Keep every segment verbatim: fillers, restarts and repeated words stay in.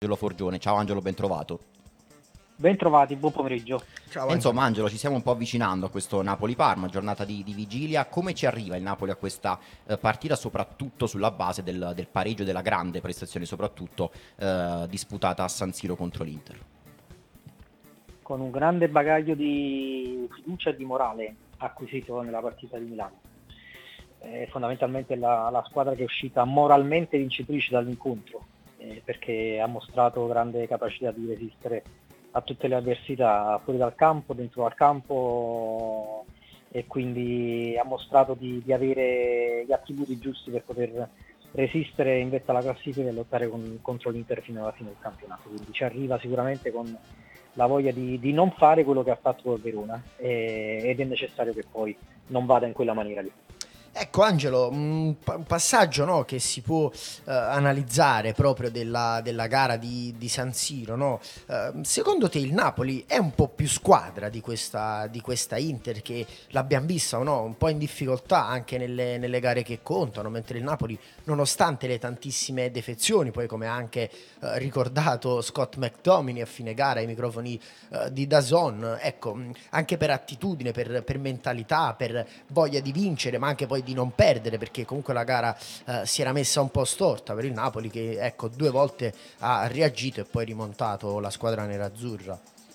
Angelo Forgione. Ciao Angelo, ben trovato. Ben trovati, buon pomeriggio. Ciao E Angelo. insomma, Angelo, ci stiamo un po' avvicinando a questo Napoli-Parma, giornata di, di vigilia. Come ci arriva il Napoli a questa eh, partita, soprattutto sulla base del, del pareggio, della grande prestazione, soprattutto eh, disputata a San Siro contro l'Inter? Con un grande bagaglio di fiducia e di morale acquisito nella partita di Milano. È fondamentalmente la, la squadra che è uscita moralmente vincitrice dall'incontro, eh, perché ha mostrato grande capacità di resistere a tutte le avversità fuori dal campo, dentro al campo, e quindi ha mostrato di, di avere gli attributi giusti per poter resistere in vetta alla classifica e lottare con- contro l'Inter fino alla fine del campionato. Quindi ci arriva sicuramente con la voglia di, di non fare quello che ha fatto col Verona, e- ed è necessario che poi non vada in quella maniera lì. Ecco Angelo, un, pa- un passaggio, no, che si può eh, analizzare proprio della, della gara di, di San Siro, no? Eh, secondo te il Napoli è un po' più squadra di questa, di questa Inter che l'abbiamo vista, no? Un po' in difficoltà anche nelle, nelle gare che contano, mentre il Napoli, nonostante le tantissime defezioni, poi come ha anche eh, ricordato Scott McTominay a fine gara ai microfoni eh, di DAZN, ecco, mh, anche per attitudine, per, per mentalità, per voglia di vincere, ma anche poi di non perdere, perché comunque la gara eh, si era messa un po' storta per il Napoli, che ecco due volte ha reagito e poi rimontato la squadra nerazzurra.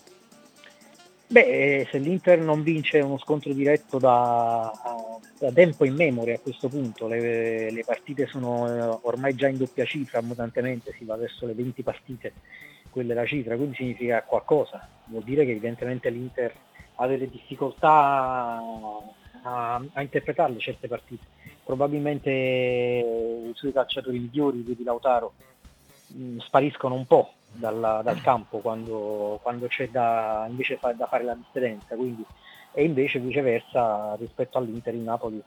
Beh, se l'Inter non vince uno scontro diretto da, da tempo in memoria a questo punto, le, le partite sono eh, ormai già in doppia cifra, abbondantemente, si va verso le venti partite, quella è la cifra, quindi significa qualcosa, vuol dire che evidentemente l'Inter ha delle difficoltà a, a interpretarle certe partite. Probabilmente i suoi calciatori migliori, vedi Lautaro, mh, spariscono un po' dal, dal campo quando, quando c'è da, invece fa, da fare la differenza, quindi, e invece viceversa rispetto all'Inter il Napoli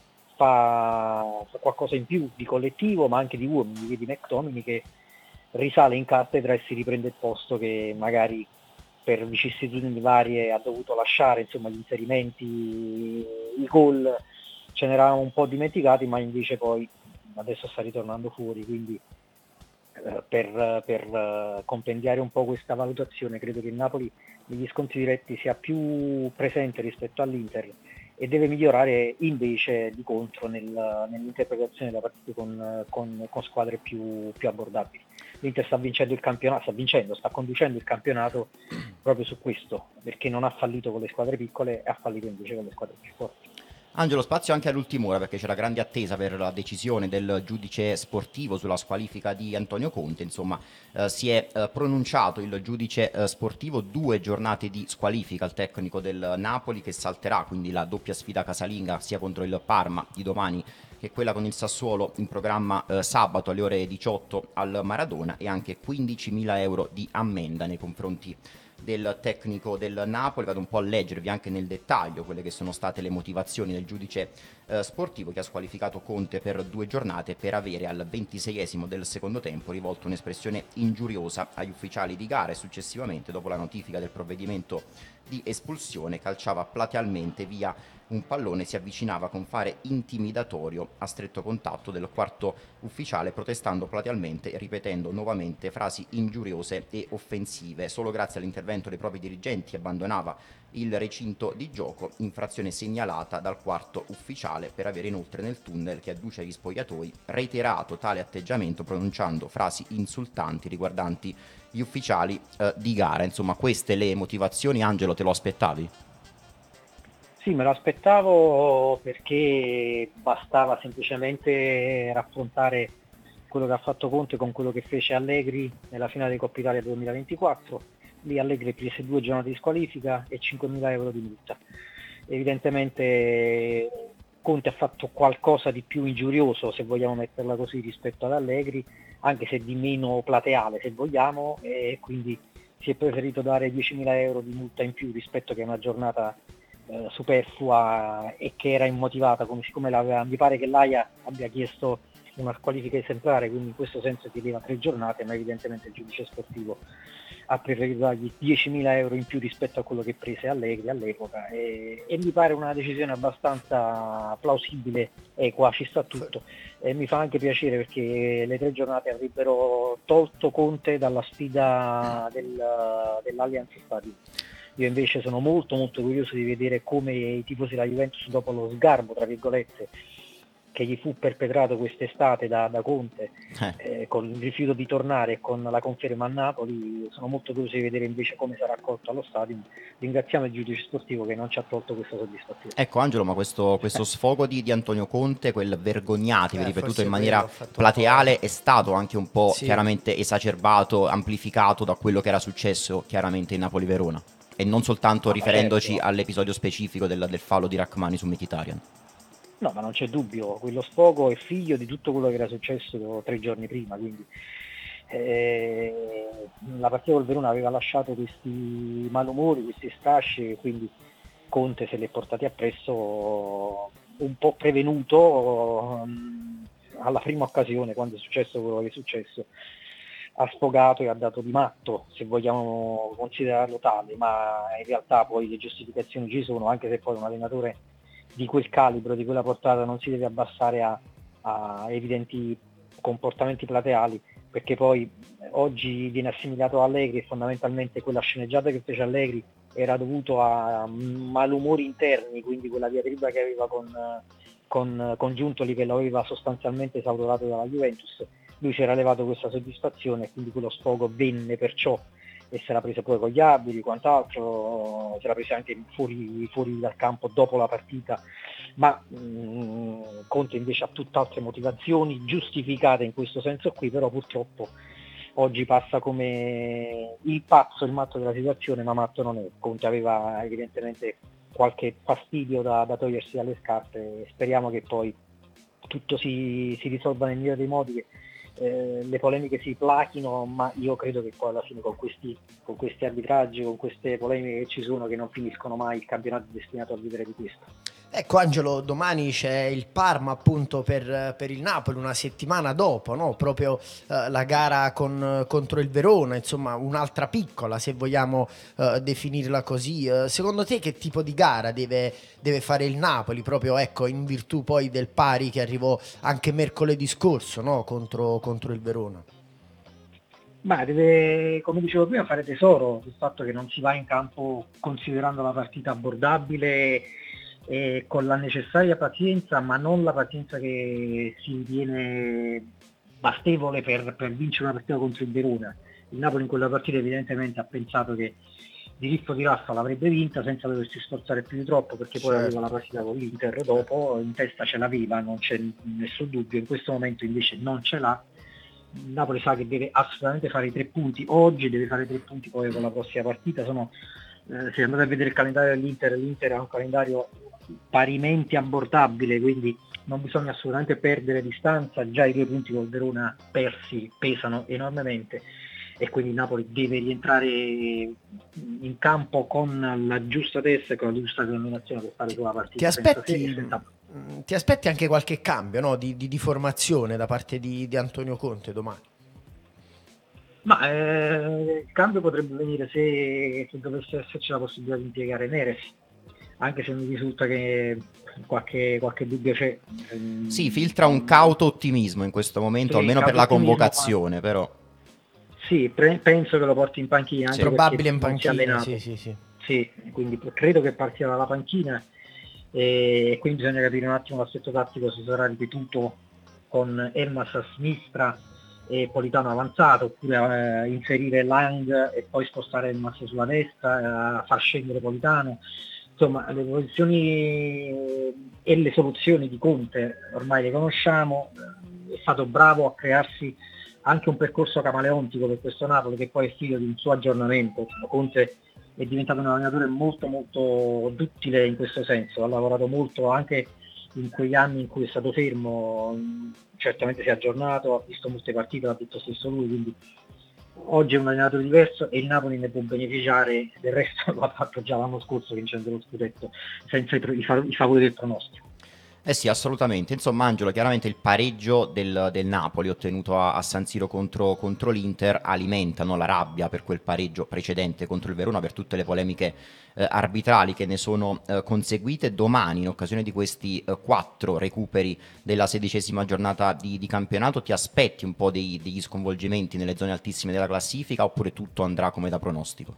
fa, fa qualcosa in più di collettivo ma anche di uomini, vedi McTominay che risale in cattedra e si riprende il posto che magari per vicissitudini varie ha dovuto lasciare, insomma gli inserimenti, i gol ce n'eravamo un po' dimenticati, ma invece poi adesso sta ritornando fuori, quindi eh, per, per eh, compendiare un po' questa valutazione credo che il Napoli negli scontri diretti sia più presente rispetto all'Inter e deve migliorare invece di contro nel, nell'interpretazione della partita con, con, con squadre più, più abbordabili. L'Inter sta vincendo il campionato, sta vincendo, sta conducendo il campionato proprio su questo, perché non ha fallito con le squadre piccole e ha fallito invece con le squadre più forti. Angelo, spazio anche all'ultima ora perché c'era grande attesa per la decisione del giudice sportivo sulla squalifica di Antonio Conte. Insomma, eh, si è eh, pronunciato il giudice eh, sportivo, due giornate di squalifica al tecnico del Napoli che salterà quindi la doppia sfida casalinga sia contro il Parma di domani che quella con il Sassuolo in programma eh, sabato alle ore diciotto al Maradona e anche quindicimila euro di ammenda nei confronti del tecnico del Napoli. Vado un po' a leggervi anche nel dettaglio quelle che sono state le motivazioni del giudice eh, sportivo che ha squalificato Conte per due giornate per avere al ventiseiesimo del secondo tempo rivolto un'espressione ingiuriosa agli ufficiali di gara e successivamente, dopo la notifica del provvedimento di espulsione, calciava platealmente via un pallone, si avvicinava con fare intimidatorio a stretto contatto del quarto ufficiale, protestando platealmente e ripetendo nuovamente frasi ingiuriose e offensive. Solo grazie all'intervento dei propri dirigenti abbandonava il recinto di gioco, infrazione segnalata dal quarto ufficiale per avere inoltre nel tunnel che adduce agli spogliatoi reiterato tale atteggiamento pronunciando frasi insultanti riguardanti gli ufficiali eh, di gara. Insomma, queste le motivazioni. Angelo, te lo aspettavi? Sì, me lo aspettavo perché bastava semplicemente raffrontare quello che ha fatto Conte con quello che fece Allegri nella finale di Coppa Italia duemilaventiquattro. Lì Allegri prese due giornate di squalifica e cinquemila euro di multa. Evidentemente Conte ha fatto qualcosa di più ingiurioso, se vogliamo metterla così, rispetto ad Allegri, anche se di meno plateale, se vogliamo, e quindi si è preferito dare diecimila euro di multa in più rispetto che a una giornata eh, superflua e che era immotivata, come siccome l'aveva, mi pare che l'Aia abbia chiesto una squalifica esemplare, quindi in questo senso chiedeva tre giornate, ma evidentemente il giudice sportivo ha preferito dargli diecimila euro in più rispetto a quello che prese Allegri all'epoca, e, e mi pare una decisione abbastanza plausibile, equa, ci sta tutto, e mi fa anche piacere perché le tre giornate avrebbero tolto Conte dalla sfida del, dell'Allianz Stadium. Io invece sono molto molto curioso di vedere come i tifosi della Juventus, dopo lo sgarbo tra virgolette che gli fu perpetrato quest'estate da, da Conte, eh. Eh, con il rifiuto di tornare e con la conferma a Napoli, sono molto curioso di vedere invece come sarà accolto allo stadio. Ringraziamo il giudice sportivo che non ci ha tolto questa soddisfazione. Ecco Angelo, ma questo, questo sfogo di, di Antonio Conte, quel vergognati, Eh, ripetuto forse in quello maniera ha fatto un plateale, po'. è stato anche un po' Sì. chiaramente esacerbato, amplificato da quello che era successo chiaramente in Napoli-Verona, e non soltanto Ah, riferendoci certo. all'episodio specifico del, del fallo di Rachmani su Mkhitaryan. No, ma non c'è dubbio, quello sfogo è figlio di tutto quello che era successo tre giorni prima, quindi eh, la partita col Verona aveva lasciato questi malumori, questi strasci, quindi Conte se li è portati appresso un po' prevenuto, um, alla prima occasione, quando è successo quello che è successo, ha sfogato e ha dato di matto, se vogliamo considerarlo tale, ma in realtà poi le giustificazioni ci sono, anche se poi un allenatore di quel calibro, di quella portata, non si deve abbassare a, a evidenti comportamenti plateali, perché poi oggi viene assimilato a Allegri e fondamentalmente quella sceneggiata che fece Allegri era dovuto a malumori interni, quindi quella diatriba che aveva con, con, con Giuntoli, che lo aveva sostanzialmente esautorato dalla Juventus. Lui si era levato questa soddisfazione e quindi quello sfogo venne perciò, e se l'ha presa poi con gli abili, quant'altro, se l'ha presa anche fuori, fuori dal campo dopo la partita, ma mh, Conte invece ha tutt'altre motivazioni giustificate in questo senso qui, però purtroppo oggi passa come il pazzo, il matto della situazione, ma matto non è. Conte aveva evidentemente qualche fastidio da, da togliersi dalle scarpe, e speriamo che poi tutto si, si risolva nel migliore dei modi, che eh, le polemiche si plachino, ma io credo che poi alla fine con questi, con questi arbitraggi, con queste polemiche che ci sono, che non finiscono mai, il campionato è destinato a vivere di questo. Ecco Angelo, domani c'è il Parma appunto per, per il Napoli, una settimana dopo, no? Proprio eh, la gara con, contro il Verona, insomma un'altra piccola, se vogliamo eh, definirla così. Eh, secondo te che tipo di gara deve, deve fare il Napoli, proprio ecco in virtù poi del pari che arrivò anche mercoledì scorso, no? contro, contro il Verona? Ma deve, come dicevo prima, fare tesoro del fatto che non si va in campo considerando la partita abbordabile e con la necessaria pazienza, ma non la pazienza che si ritiene bastevole per, per vincere una partita contro il Verona. Il Napoli in quella partita evidentemente ha pensato che di riffo di raffa l'avrebbe vinta senza doversi sforzare più di troppo, perché poi Certo. aveva la partita con l'Inter dopo, in testa ce l'aveva, non c'è nessun dubbio, in questo momento invece non ce l'ha. Il Napoli sa che deve assolutamente fare i tre punti oggi, deve fare i tre punti poi con la prossima partita. Sono, eh, se andate a vedere il calendario dell'Inter, l'Inter ha un calendario parimenti abbordabile, quindi non bisogna assolutamente perdere distanza, già i due punti col Verona persi pesano enormemente, e quindi il Napoli deve rientrare in campo con la giusta testa e con la giusta determinazione per fare sulla partita. Ti aspetti, senza, senza... ti aspetti anche qualche cambio, no? di, di, di formazione da parte di, di Antonio Conte domani? Ma eh, il cambio potrebbe venire se, se dovesse esserci la possibilità di impiegare Neres, anche se mi risulta che qualche, qualche dubbio c'è. Sì, filtra un cauto ottimismo in questo momento, Sì, almeno per la ottimismo, convocazione, però. Sì, pre- penso che lo porti in panchina, Sì. anche Probabile in non si è panchina, allenato. sì, sì, sì. Sì, quindi credo che partirà dalla panchina, e quindi bisogna capire un attimo l'aspetto tattico, se sarà ripetuto con Elmas a sinistra e Politano avanzato, oppure eh, inserire Lang e poi spostare Elmas sulla destra, eh, far scendere Politano. Insomma, le posizioni e le soluzioni di Conte ormai le conosciamo, è stato bravo a crearsi anche un percorso camaleontico per questo Napoli, che poi è figlio di un suo aggiornamento. Conte è diventato un allenatore molto molto duttile in questo senso, ha lavorato molto anche in quegli anni in cui è stato fermo, certamente si è aggiornato, ha visto molte partite, l'ha detto stesso lui, quindi oggi è un allenatore diverso e il Napoli ne può beneficiare, del resto lo ha fatto già l'anno scorso vincendo lo scudetto senza i, i favori del pronostico. Eh sì, assolutamente. Insomma, Angelo, chiaramente il pareggio del, del Napoli ottenuto a, a San Siro contro, contro l'Inter alimentano la rabbia per quel pareggio precedente contro il Verona, per tutte le polemiche eh, arbitrali che ne sono eh, conseguite. Domani, in occasione di questi eh, quattro recuperi della sedicesima giornata di, di campionato, ti aspetti un po' dei- degli sconvolgimenti nelle zone altissime della classifica oppure tutto andrà come da pronostico?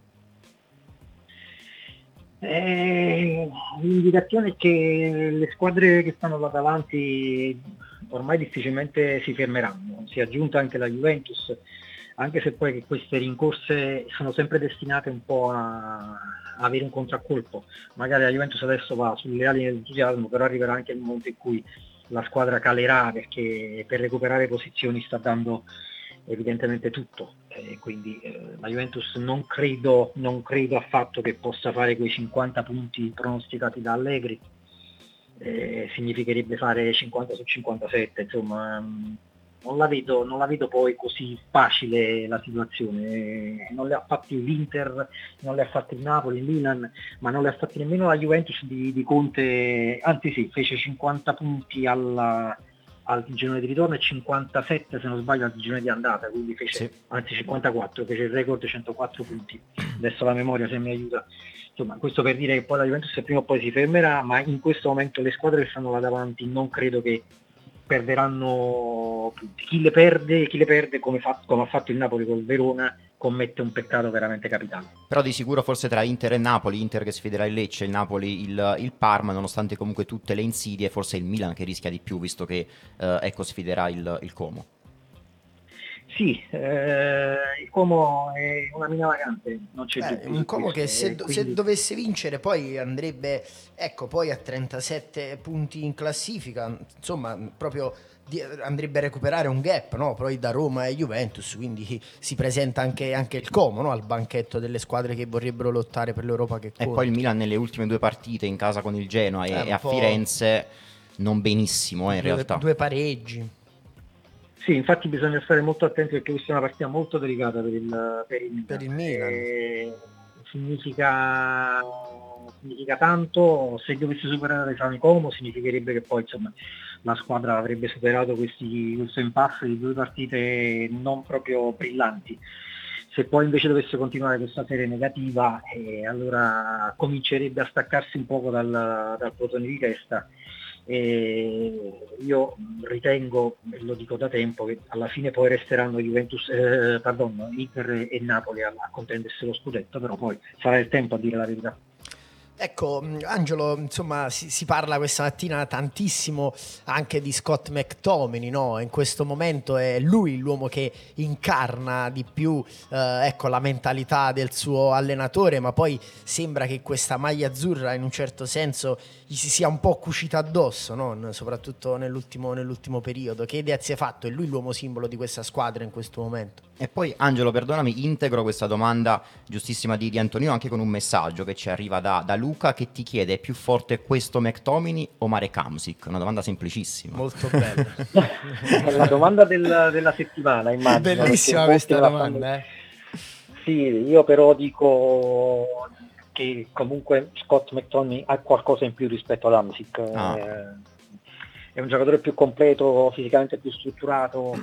Eh, l'indicazione è che le squadre che stanno là davanti ormai difficilmente si fermeranno, si è aggiunta anche la Juventus, anche se poi queste rincorse sono sempre destinate un po' a, a avere un contraccolpo. Magari la Juventus adesso va sulle ali dell'entusiasmo, però arriverà anche il momento in cui la squadra calerà, perché per recuperare posizioni sta dando evidentemente tutto, eh, quindi eh, la Juventus non credo, non credo affatto che possa fare quei cinquanta punti pronosticati da Allegri, eh, significherebbe fare cinquanta su cinquantasette, insomma mh, non la vedo, non la vedo poi così facile la situazione. Eh, non le ha fatti l'Inter, non le ha fatti il Napoli, il Milan, ma non le ha fatti nemmeno la Juventus di, di Conte, anzi sì, fece cinquanta punti alla al girone di ritorno e cinquantasette se non sbaglio al girone di andata, quindi fece, Sì. anzi cinquantaquattro, fece il record centoquattro punti, adesso la memoria se mi aiuta. Insomma, questo per dire che poi la Juventus prima o poi si fermerà, ma in questo momento le squadre che stanno là davanti non credo che perderanno punti. Chi le perde, chi le perde come, fa, come ha fatto il Napoli col Verona, commette un peccato veramente capitale. Però di sicuro forse tra Inter e Napoli, Inter che sfiderà il Lecce, il Napoli il, il Parma, nonostante comunque tutte le insidie, forse il Milan che rischia di più, visto che eh, ecco sfiderà il, il Como. Sì, eh, il Como è una mina vagante, non c'è Eh, dubbio un su Como questo. che se, E do- se quindi dovesse vincere poi andrebbe, ecco, poi a trentasette punti in classifica, insomma, proprio di- andrebbe a recuperare un gap, no? Poi da Roma e Juventus, quindi si presenta anche, anche il Como, no? Al banchetto delle squadre che vorrebbero lottare per l'Europa che E poi il conta. Milan nelle ultime due partite in casa con il Genoa È e, e un a po' Firenze non benissimo eh, in due, realtà. due pareggi. sì, infatti bisogna stare molto attenti perché questa è una partita molto delicata per il, per il Per Milan. il Milan. E significa, significa tanto, se dovesse superare San Como significherebbe che poi insomma, la squadra avrebbe superato questi, questo impasse di due partite non proprio brillanti. Se poi invece dovesse continuare questa serie negativa, eh, allora comincerebbe a staccarsi un poco dal, dal plotone di testa. E io ritengo, e lo dico da tempo, che alla fine poi resteranno Juventus, eh, pardon, Inter e Napoli a, a contendersi lo scudetto, però poi sarà il tempo a dire la verità. Ecco, mh, Angelo, insomma, si, si parla questa mattina tantissimo anche di Scott McTominay, no? In questo momento è lui l'uomo che incarna di più, eh, ecco, la mentalità del suo allenatore, ma poi sembra che questa maglia azzurra in un certo senso gli si sia un po' cucita addosso, no? Soprattutto nell'ultimo, nell'ultimo periodo. Che idea si è fatto? È lui l'uomo simbolo di questa squadra in questo momento? E poi Angelo, perdonami, integro questa domanda giustissima di, di Antonino anche con un messaggio che ci arriva da, da Luca che ti chiede: è più forte questo McTominay o Marek Hamsik? Una domanda semplicissima. Molto bella. È la domanda del- della settimana, immagino, perché Bellissima molti questa me la fanno. domanda, eh. Sì, io però dico che comunque Scott McTominay ha qualcosa in più rispetto ad Hamsik. Ah. Eh, è un giocatore più completo, fisicamente più strutturato,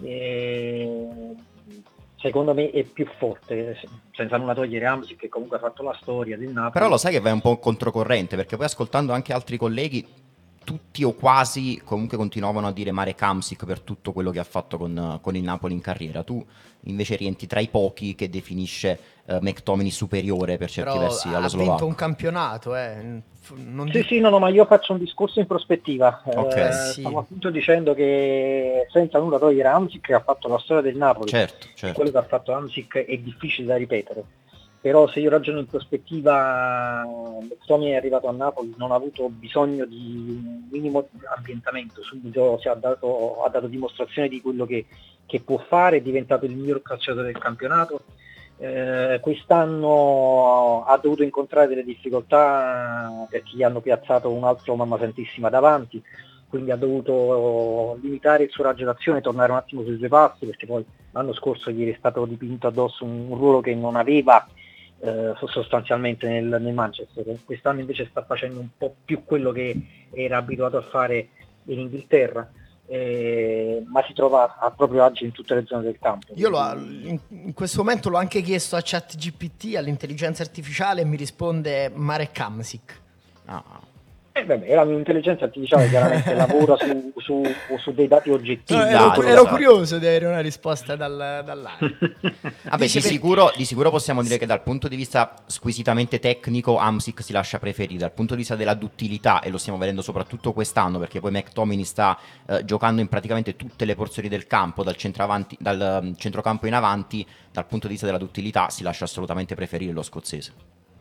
e secondo me è più forte, senza nulla togliere Hamsik che comunque ha fatto la storia del Però Napoli. lo sai che vai un po' controcorrente, perché poi ascoltando anche altri colleghi, tutti o quasi comunque continuavano a dire Marek Hamsik per tutto quello che ha fatto con, con il Napoli in carriera. Tu invece rientri tra i pochi che definisce eh, McTominay superiore per certi Però versi allo ha vinto un slovacco. campionato, eh. F- Non Sì, dico... sì, no, no, ma io faccio un discorso in prospettiva. Ok, Eh Eh, sì, stavo appunto dicendo che senza nulla togliere Hamsik che ha fatto la storia del Napoli certo, e quello certo. che ha fatto Hamsik è difficile da ripetere. Però se io ragiono in prospettiva, McTominay è arrivato a Napoli, non ha avuto bisogno di un minimo di ambientamento, subito si è dato, ha dato dimostrazione di quello che, che può fare, è diventato il miglior calciatore del campionato. Eh, quest'anno ha dovuto incontrare delle difficoltà perché gli hanno piazzato un altro mamma santissima davanti, quindi ha dovuto limitare il suo raggio d'azione, tornare un attimo sui suoi passi, perché poi l'anno scorso gli è stato dipinto addosso un, un ruolo che non aveva eh, sostanzialmente nel, nel Manchester. Quest'anno invece sta facendo un po' più quello che era abituato a fare in Inghilterra, eh, ma si trova a proprio agio in tutte le zone del campo. Io lo, in, in questo momento l'ho anche chiesto a ChatGPT, all'intelligenza artificiale, e mi risponde Marek Hamsik. Ah. Eh, vabbè, la mia intelligenza artificiale chiaramente lavora su, su, su dei dati oggettivi. No, ero, dati, ero esatto. curioso di avere una risposta dal, dall'aria. Vabbè, di sicuro, di sicuro possiamo dire che dal punto di vista squisitamente tecnico Hamsik si lascia preferire, dal punto di vista della duttilità, e lo stiamo vedendo soprattutto quest'anno, perché poi McTominay sta eh, giocando in praticamente tutte le porzioni del campo, dal, centravanti, dal um, centrocampo in avanti. Dal punto di vista della duttilità si lascia assolutamente preferire lo scozzese.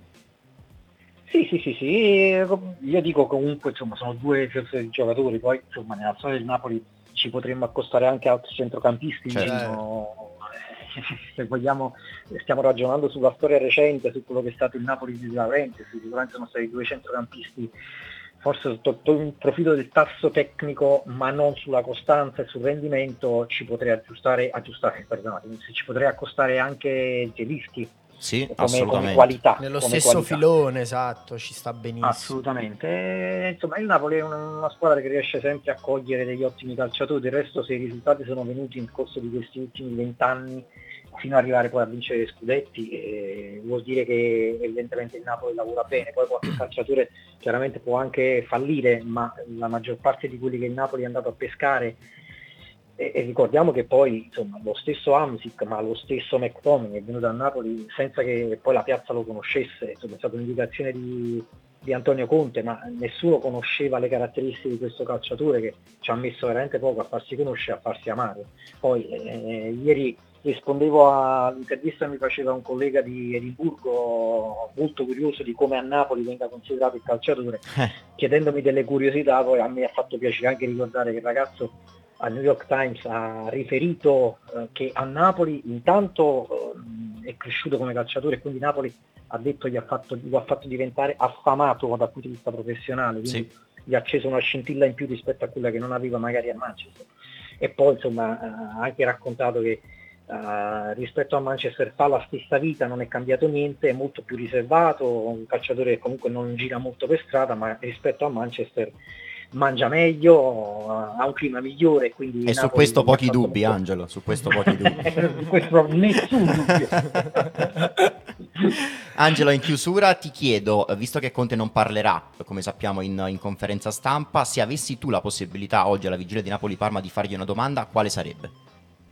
Sì, sì, sì, sì, io dico comunque, insomma, sono due giocatori, poi insomma nella storia del Napoli ci potremmo accostare anche altri centrocampisti, certo. no, se vogliamo, stiamo ragionando sulla storia recente, su quello che è stato il Napoli di Laurentiis, sicuramente sono stati due centrocampisti, forse sotto il profilo del tasso tecnico, ma non sulla costanza e sul rendimento, ci potrei aggiustare, aggiustare, perdonate, ci potrei accostare anche Zielinski. Sì, come, assolutamente. come qualità. Nello come stesso qualità. filone, esatto, ci sta benissimo. Assolutamente. E, insomma, il Napoli è una, una squadra che riesce sempre a cogliere degli ottimi calciatori, del resto se i risultati sono venuti nel corso di questi ultimi vent'anni fino ad arrivare poi a vincere scudetti, eh, vuol dire che evidentemente il Napoli lavora bene, poi qualche calciatore chiaramente può anche fallire, ma la maggior parte di quelli che il Napoli è andato a pescare, e, e ricordiamo che poi insomma lo stesso Hamsik, ma lo stesso McTominay è venuto a Napoli senza che poi la piazza lo conoscesse, insomma, è stata un'indicazione di, di Antonio Conte, ma nessuno conosceva le caratteristiche di questo calciatore che ci ha messo veramente poco a farsi conoscere, a farsi amare. Poi eh, ieri rispondevo all'intervista che mi faceva un collega di Edimburgo molto curioso di come a Napoli venga considerato il calciatore, eh. chiedendomi delle curiosità. Poi a me ha fatto piacere anche ricordare che il ragazzo al New York Times ha riferito eh, che a Napoli intanto eh, è cresciuto come calciatore, e quindi Napoli ha detto gli ha fatto, lo ha fatto diventare affamato dal punto di vista professionale, quindi sì, gli ha acceso una scintilla in più rispetto a quella che non aveva magari a Manchester. E poi insomma ha anche raccontato che Uh, rispetto a Manchester fa la stessa vita, non è cambiato niente, è molto più riservato, un calciatore che comunque non gira molto per strada, ma rispetto a Manchester mangia meglio, uh, ha un clima migliore, quindi e su questo pochi dubbi molto... Angelo, su questo pochi dubbi su questo nessun dubbio. Angelo, in chiusura ti chiedo, visto che Conte non parlerà, come sappiamo, in, in conferenza stampa, se avessi tu la possibilità oggi alla vigilia di Napoli-Parma di fargli una domanda, quale sarebbe?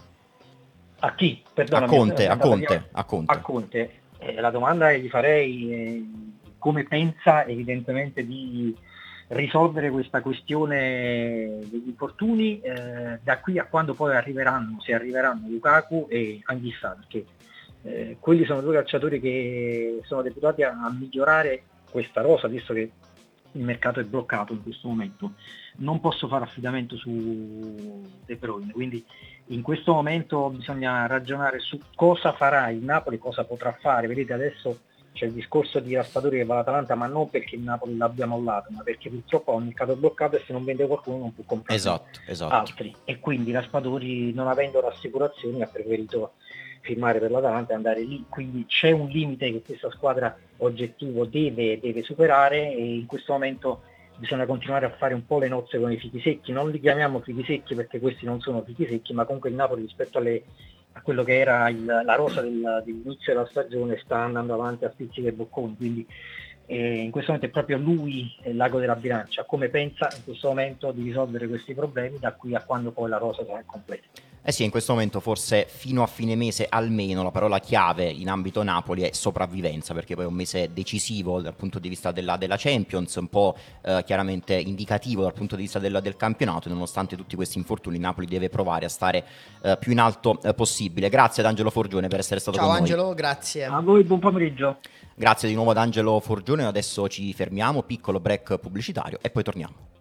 A chi? Perdonami, a Conte, a Conte, a Conte. A Conte. Eh, la domanda che gli farei è come pensa evidentemente di risolvere questa questione degli infortuni eh, da qui a quando poi arriveranno, se arriveranno Lukaku e Anghissà, perché eh, quelli sono due calciatori che sono deputati a, a migliorare questa rosa, visto che il mercato è bloccato in questo momento. Non posso fare affidamento su De Bruyne, quindi in questo momento bisogna ragionare su cosa farà il Napoli, cosa potrà fare. Vedete, adesso c'è il discorso di Raspadori che va all'Atalanta, ma non perché il Napoli l'abbia mollato, ma perché purtroppo ha un mercato bloccato e se non vende qualcuno non può comprare esatto, esatto. altri. E quindi Raspadori, non avendo rassicurazioni, ha preferito firmare per l'Atalanta e andare lì. Quindi c'è un limite che questa squadra oggettivo deve, deve superare, e in questo momento bisogna continuare a fare un po' le nozze con i fichi secchi. Non li chiamiamo fichi secchi perché questi non sono fichi secchi, ma comunque il Napoli rispetto alle, a quello che era il, la rosa del, dell'inizio della stagione sta andando avanti a spizzichi e bocconi, quindi eh, in questo momento è proprio lui l'ago della bilancia. Come pensa in questo momento di risolvere questi problemi da qui a quando poi la rosa sarà completa? Eh sì, in questo momento forse fino a fine mese almeno la parola chiave in ambito Napoli è sopravvivenza, perché poi è un mese decisivo dal punto di vista della, della Champions, un po' eh, chiaramente indicativo dal punto di vista del, del campionato, e nonostante tutti questi infortuni Napoli deve provare a stare eh, più in alto eh, possibile. Grazie ad Angelo Forgione per essere stato Ciao con Angelo, noi. grazie. A voi buon pomeriggio. Grazie di nuovo ad Angelo Forgione, adesso ci fermiamo, piccolo break pubblicitario e poi torniamo.